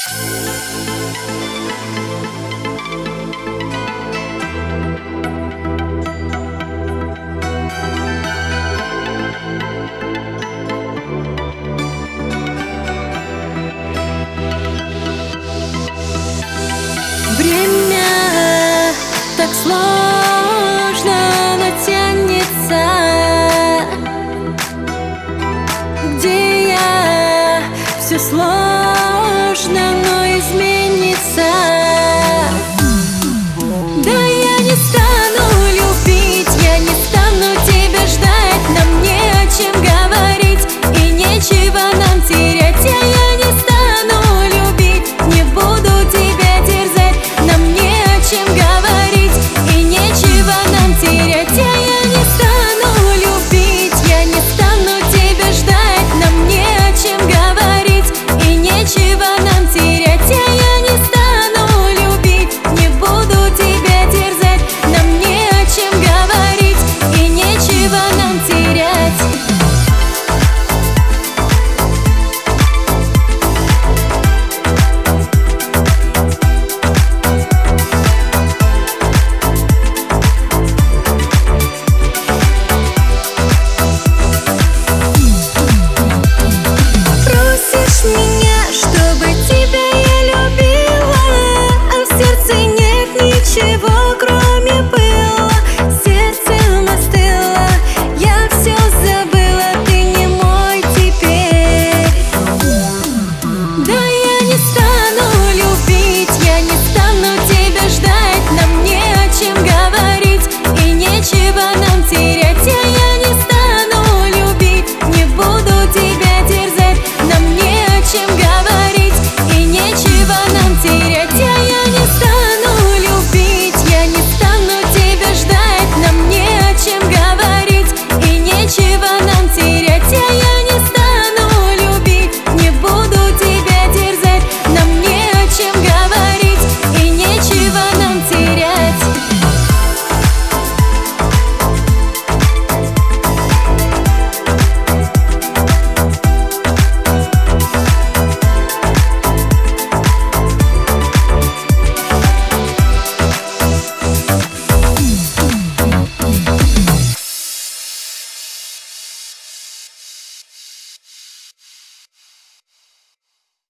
Время так сложно, но тянется. Где я? Все сложно, но изменится. Да, я не стану любить, я не стану тебя ждать. Нам не о чем говорить и нечего нам терять. Я не стану любить, не буду тебя терзать. Нам не о чем говорить и нечего нам терять. Я не стану любить, я не стану тебя ждать. Нам не о чем говорить и нечего нам терять. Я не стану любить, не буду тебя терзать. Нам не о чем говорить и нечего нам терять. Просишь меня